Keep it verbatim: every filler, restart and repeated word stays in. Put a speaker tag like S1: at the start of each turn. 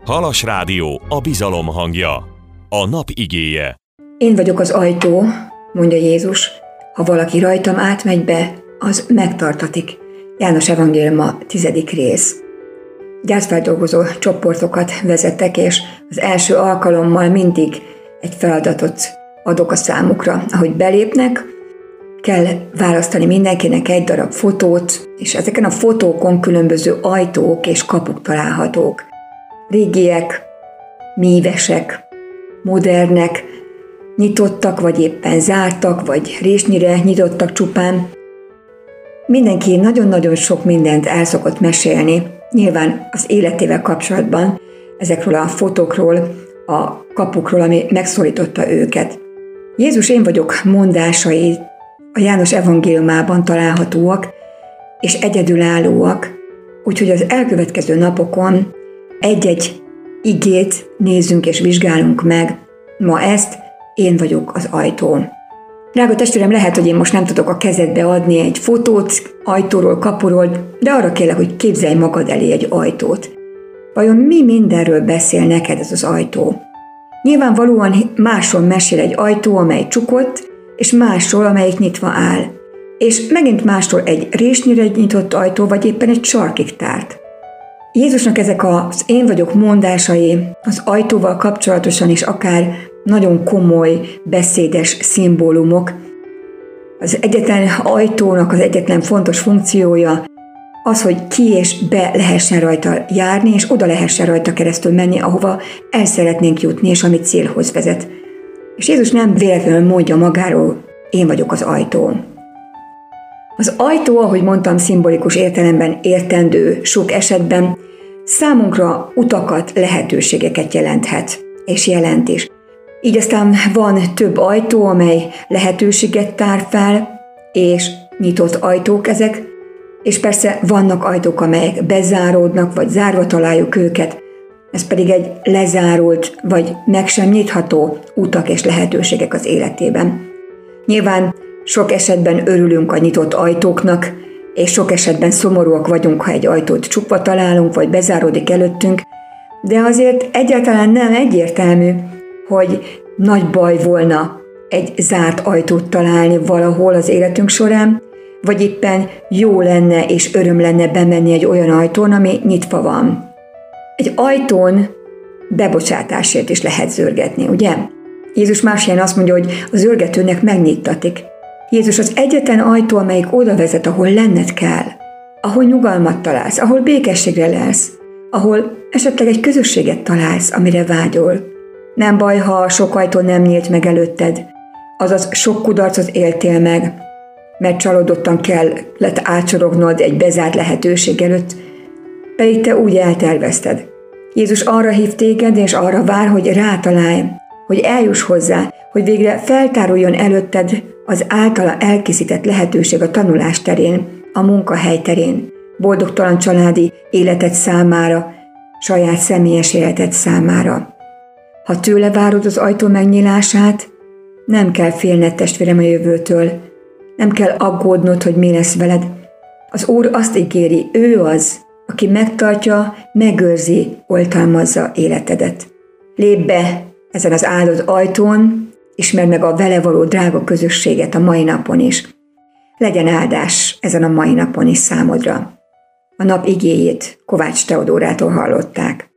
S1: Halas Rádió, a bizalom hangja. A nap igéje.
S2: Én vagyok az ajtó, mondja Jézus, ha valaki rajtam átmegy be, az megtartatik. János evangéliuma, tizedik rész. Gyászfeldolgozó csoportokat vezetek, és az első alkalommal mindig egy feladatot adok a számukra. Ahogy belépnek, kell választani mindenkinek egy darab fotót, és ezeken a fotókon különböző ajtók és kapuk találhatók. Régiek, mívesek, modernek, nyitottak, vagy éppen zártak, vagy résnyire nyitottak csupán. Mindenki nagyon-nagyon sok mindent el szokott mesélni, nyilván az életével kapcsolatban, ezekről a fotókról, a kapukról, ami megszólította őket. Jézus én vagyok mondásai a János evangéliumában találhatóak, és egyedülállóak, úgyhogy az elkövetkező napokon egy-egy igét nézzünk és vizsgálunk meg. Ma ezt, én vagyok az ajtó. Drága testvérem, lehet, hogy én most nem tudok a kezedbe adni egy fotót ajtóról, kapuról, de arra kérlek, hogy képzelj magad elé egy ajtót. Vajon mi mindenről beszél neked ez az ajtó? Nyilvánvalóan másról mesél egy ajtó, amely csukott, és másról, amelyik nyitva áll. És megint másról egy résnyire nyitott ajtó, vagy éppen egy sarkig tárt. Jézusnak ezek az én vagyok mondásai az ajtóval kapcsolatosan is akár nagyon komoly, beszédes szimbólumok. Az egyetlen ajtónak az egyetlen fontos funkciója az, hogy ki és be lehessen rajta járni, és oda lehessen rajta keresztül menni, ahova el szeretnénk jutni, és ami célhoz vezet. És Jézus nem véletlenül mondja magáról, én vagyok az ajtó. Az ajtó, ahogy mondtam, szimbolikus értelemben értendő sok esetben számunkra utakat, lehetőségeket jelenthet, és jelent is. Így aztán van több ajtó, amely lehetőséget tár fel, és nyitott ajtók ezek, és persze vannak ajtók, amelyek bezáródnak, vagy zárva találjuk őket, ez pedig egy lezárult, vagy meg sem nyitható utak és lehetőségek az életében. Nyilván sok esetben örülünk a nyitott ajtóknak, és sok esetben szomorúak vagyunk, ha egy ajtót csukva találunk, vagy bezáródik előttünk, de azért egyáltalán nem egyértelmű, hogy nagy baj volna egy zárt ajtót találni valahol az életünk során, vagy éppen jó lenne és öröm lenne bemenni egy olyan ajtón, ami nyitva van. Egy ajtón bebocsátásért is lehet zörgetni, ugye? Jézus más helyen azt mondja, hogy a zörgetőnek megnyittatik. Jézus az egyetlen ajtó, amelyik oda vezet, ahol lenned kell, ahol nyugalmat találsz, ahol békességre lelsz, ahol esetleg egy közösséget találsz, amire vágyol. Nem baj, ha sok ajtó nem nyílt meg előtted, azaz sok kudarcot éltél meg, mert csalódottan kellett átcsorognod egy bezárt lehetőség előtt, pedig te úgy eltervezted. Jézus arra hív téged, és arra vár, hogy rátalálj, hogy eljuss hozzá, hogy végre feltáruljon előtted az általa elkészített lehetőség a tanulás terén, a munkahely terén, boldogtalan családi életed számára, saját személyes életed számára. Ha tőle várod az ajtó megnyílását, nem kell félned, testvérem, a jövőtől, nem kell aggódnod, hogy mi lesz veled. Az Úr azt ígéri, ő az, aki megtartja, megőrzi, oltalmazza életedet. Lépj be ezen az áldott ajtón, ismerd meg a vele való drága közösséget a mai napon is. Legyen áldás ezen a mai napon is számodra. A nap igéjét Kovács Teodórától hallották.